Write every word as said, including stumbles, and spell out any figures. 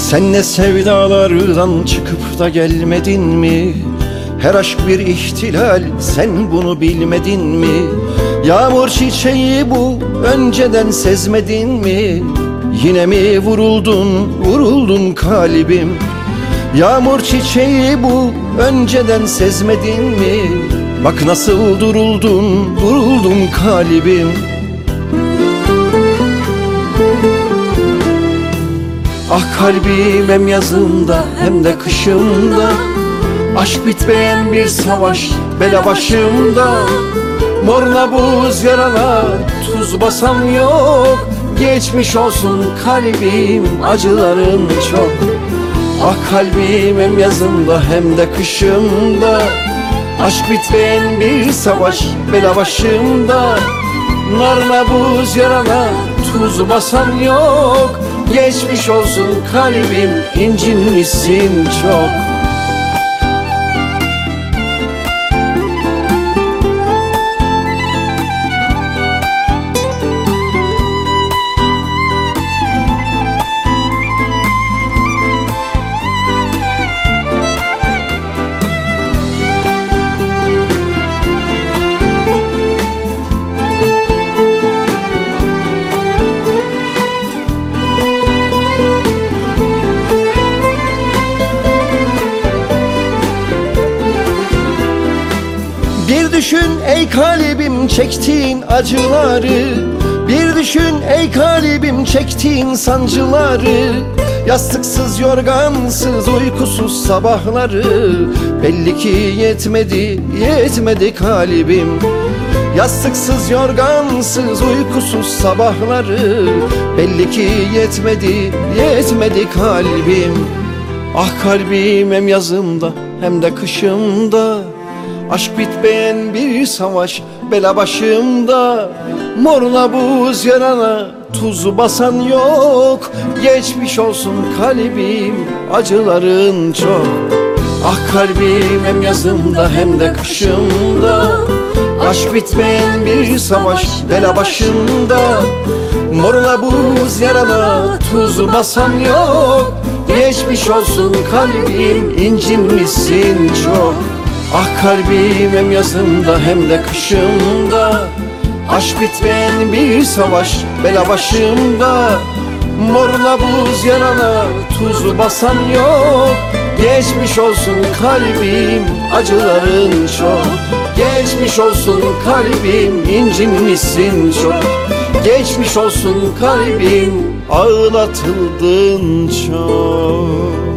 Sen ne sevdalardan çıkıp da gelmedin mi? Her aşk bir ihtilal, sen bunu bilmedin mi? Yağmur çiçeği bu, önceden sezmedin mi? Yine mi vuruldun, vuruldun kalbim? Yağmur çiçeği bu, önceden sezmedin mi? Bak nasıl duruldun, duruldun kalbim. Ah kalbim hem yazında hem de kışımda, aşk bitmeyen bir savaş bela başımda. Morla buz yarana tuz basan yok. Geçmiş olsun kalbim, acıların çok. Ah kalbim hem yazında hem de kışımda, aşk bitmeyen bir savaş bela başımda. Narla buz yarana tuz basan yok. Geçmiş olsun kalbim, incinmişsin çok. Bir düşün ey kalbim çektiğin acıları, bir düşün ey kalbim çektiğin sancıları. Yastıksız yorgansız uykusuz sabahları, belli ki yetmedi yetmedi kalbim. Yastıksız yorgansız uykusuz sabahları, belli ki yetmedi yetmedi kalbim. Ah kalbim hem yazımda hem de kışımda, aşk bitmeyen bir savaş bela başımda. Morla buz yarana tuzu basan yok. Geçmiş olsun kalbim, acıların çok. Ah kalbim hem yazımda hem de kışımda, aşk bitmeyen bir savaş bela başımda. Morla buz yarana tuzu basan yok. Geçmiş olsun kalbim, incinmişsin çok. Ah kalbim hem yazımda hem de kışımda, aşk bitmeyen bir savaş bela başımda. Morla buz yarana tuzu basan yok. Geçmiş olsun kalbim, acıların çok. Geçmiş olsun kalbim, incinmişsin çok. Geçmiş olsun kalbim, ağlatıldın çok.